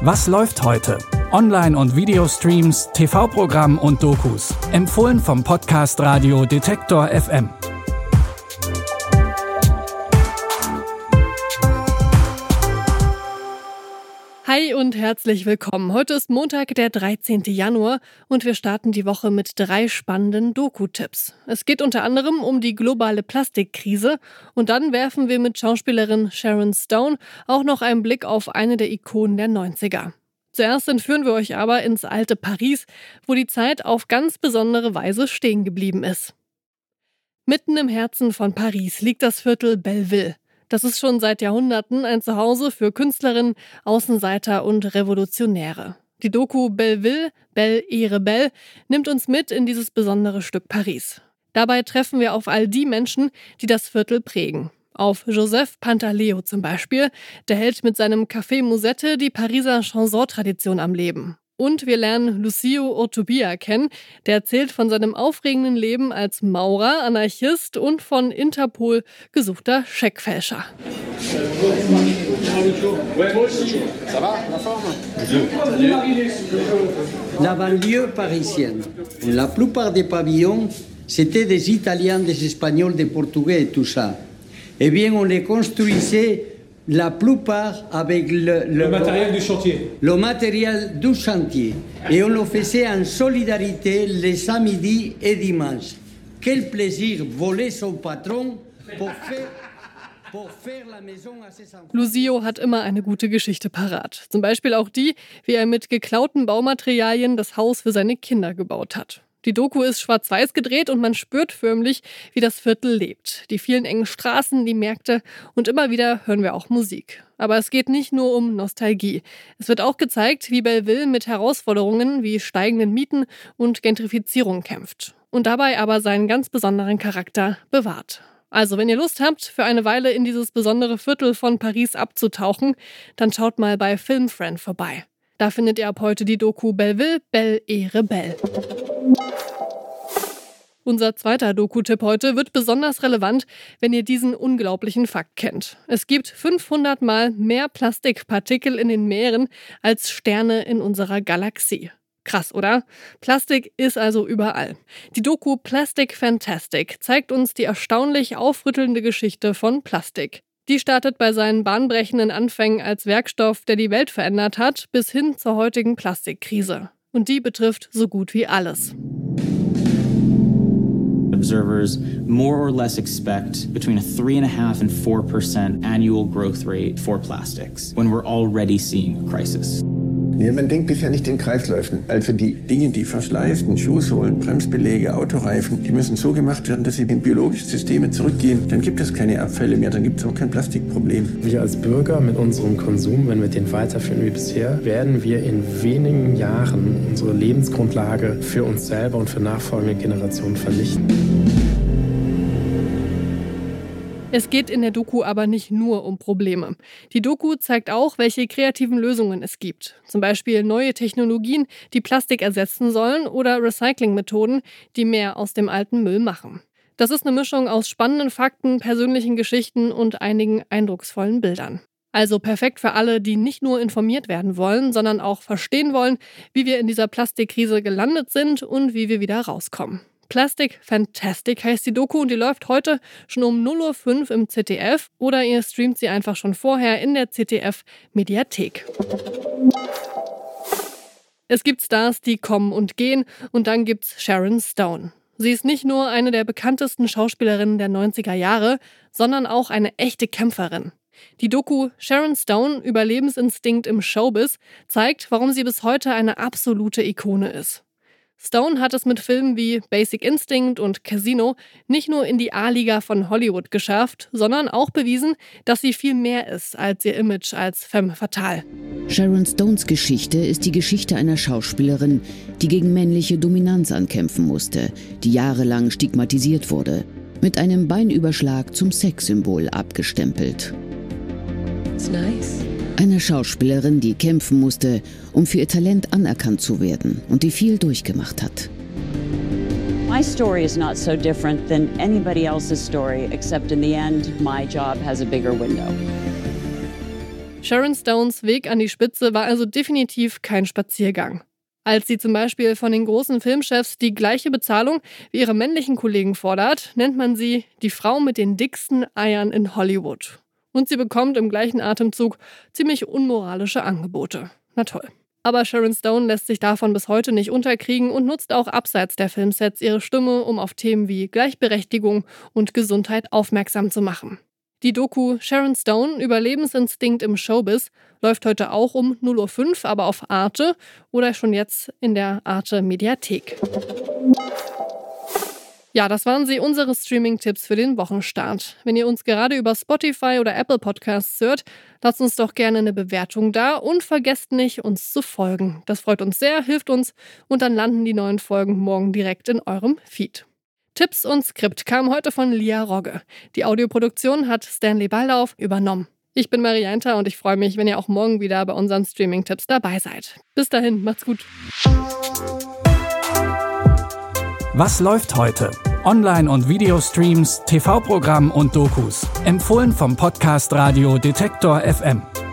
Was läuft heute? Online- und Videostreams, TV-Programm und Dokus. Empfohlen vom Podcast Radio Detektor FM. Hi und herzlich willkommen. Heute ist Montag, der 13. Januar und wir starten die Woche mit 3 spannenden Doku-Tipps. Es geht unter anderem um die globale Plastikkrise und dann werfen wir mit Schauspielerin Sharon Stone auch noch einen Blick auf eine der Ikonen der 90er. Zuerst entführen wir euch aber ins alte Paris, wo die Zeit auf ganz besondere Weise stehen geblieben ist. Mitten im Herzen von Paris liegt das Viertel Belleville. Das ist schon seit Jahrhunderten ein Zuhause für Künstlerinnen, Außenseiter und Revolutionäre. Die Doku Belleville, Belle et Rebelle nimmt uns mit in dieses besondere Stück Paris. Dabei treffen wir auf all die Menschen, die das Viertel prägen. Auf Joseph Pantaleo zum Beispiel, der hält mit seinem Café Musette die Pariser Chanson-Tradition am Leben. Und wir lernen Lucio Urtubia kennen, der erzählt von seinem aufregenden Leben als Maurer, Anarchist und von Interpol gesuchter Scheckfälscher. La banlieue parisienne. La plupart des pavillons, c'était des Italiens, des Espagnols, des Portugais et tout ça. Eh bien, on les construisait la plupart avec le matériel du chantier. Le matériel du chantier. Et on le faisait en solidarité les samedis et dimanches. Quel plaisir voler son patron pour faire la maison à ses enfants. Lucio hat immer eine gute Geschichte parat. Zum Beispiel auch die, wie er mit geklauten Baumaterialien das Haus für seine Kinder gebaut hat. Die Doku ist schwarz-weiß gedreht und man spürt förmlich, wie das Viertel lebt. Die vielen engen Straßen, die Märkte und immer wieder hören wir auch Musik. Aber es geht nicht nur um Nostalgie. Es wird auch gezeigt, wie Belleville mit Herausforderungen wie steigenden Mieten und Gentrifizierung kämpft. Und dabei aber seinen ganz besonderen Charakter bewahrt. Also, wenn ihr Lust habt, für eine Weile in dieses besondere Viertel von Paris abzutauchen, dann schaut mal bei Filmfriend vorbei. Da findet ihr ab heute die Doku Belleville, Belle et Rebelle. Unser zweiter Doku-Tipp heute wird besonders relevant, wenn ihr diesen unglaublichen Fakt kennt. Es gibt 500 Mal mehr Plastikpartikel in den Meeren als Sterne in unserer Galaxie. Krass, oder? Plastik ist also überall. Die Doku Plastic Fantastic zeigt uns die erstaunlich aufrüttelnde Geschichte von Plastik. Die startet bei seinen bahnbrechenden Anfängen als Werkstoff, der die Welt verändert hat, bis hin zur heutigen Plastikkrise. Und die betrifft so gut wie alles. Observers more or less expect between a 3.5% and 4% annual growth rate for plastics when we're already seeing a crisis. Ja, man denkt bisher nicht in Kreisläufen. Also die Dinge, die verschleißen, Schuhsohlen, Bremsbeläge, Autoreifen, die müssen so gemacht werden, dass sie in biologische Systeme zurückgehen. Dann gibt es keine Abfälle mehr, dann gibt es auch kein Plastikproblem. Wir als Bürger mit unserem Konsum, wenn wir den weiterführen wie bisher, werden wir in wenigen Jahren unsere Lebensgrundlage für uns selber und für nachfolgende Generationen vernichten. Es geht in der Doku aber nicht nur um Probleme. Die Doku zeigt auch, welche kreativen Lösungen es gibt. Zum Beispiel neue Technologien, die Plastik ersetzen sollen oder Recyclingmethoden, die mehr aus dem alten Müll machen. Das ist eine Mischung aus spannenden Fakten, persönlichen Geschichten und einigen eindrucksvollen Bildern. Also perfekt für alle, die nicht nur informiert werden wollen, sondern auch verstehen wollen, wie wir in dieser Plastikkrise gelandet sind und wie wir wieder rauskommen. Plastic Fantastic heißt die Doku und die läuft heute schon um 0:05 Uhr im ZDF oder ihr streamt sie einfach schon vorher in der ZDF-Mediathek. Es gibt Stars, die kommen und gehen und dann gibt's Sharon Stone. Sie ist nicht nur eine der bekanntesten Schauspielerinnen der 90er Jahre, sondern auch eine echte Kämpferin. Die Doku Sharon Stone, Überlebensinstinkt im Showbiz, zeigt, warum sie bis heute eine absolute Ikone ist. Stone hat es mit Filmen wie Basic Instinct und Casino nicht nur in die A-Liga von Hollywood geschafft, sondern auch bewiesen, dass sie viel mehr ist als ihr Image als femme fatale. Sharon Stones Geschichte ist die Geschichte einer Schauspielerin, die gegen männliche Dominanz ankämpfen musste, die jahrelang stigmatisiert wurde, mit einem Beinüberschlag zum Sexsymbol abgestempelt. It's nice. Eine Schauspielerin, die kämpfen musste, um für ihr Talent anerkannt zu werden und die viel durchgemacht hat. My story is not so different than anybody else's story, except in the end, my job has a bigger window. Sharon Stones Weg an die Spitze war also definitiv kein Spaziergang. Als sie zum Beispiel von den großen Filmchefs die gleiche Bezahlung wie ihre männlichen Kollegen fordert, nennt man sie die Frau mit den dicksten Eiern in Hollywood. Und sie bekommt im gleichen Atemzug ziemlich unmoralische Angebote. Na toll. Aber Sharon Stone lässt sich davon bis heute nicht unterkriegen und nutzt auch abseits der Filmsets ihre Stimme, um auf Themen wie Gleichberechtigung und Gesundheit aufmerksam zu machen. Die Doku Sharon Stone, Überlebensinstinkt im Showbiz, läuft heute auch um 0:05 Uhr, aber auf Arte oder schon jetzt in der Arte Mediathek. Ja, das waren sie, unsere Streaming-Tipps für den Wochenstart. Wenn ihr uns gerade über Spotify oder Apple Podcasts hört, lasst uns doch gerne eine Bewertung da und vergesst nicht, uns zu folgen. Das freut uns sehr, hilft uns und dann landen die neuen Folgen morgen direkt in eurem Feed. Tipps und Skript kamen heute von Lia Rogge. Die Audioproduktion hat Stanley Baldauf übernommen. Ich bin Marianta und ich freue mich, wenn ihr auch morgen wieder bei unseren Streaming-Tipps dabei seid. Bis dahin, macht's gut. Was läuft heute? Online- und Videostreams, TV-Programm und Dokus. Empfohlen vom Podcast Radio Detektor FM.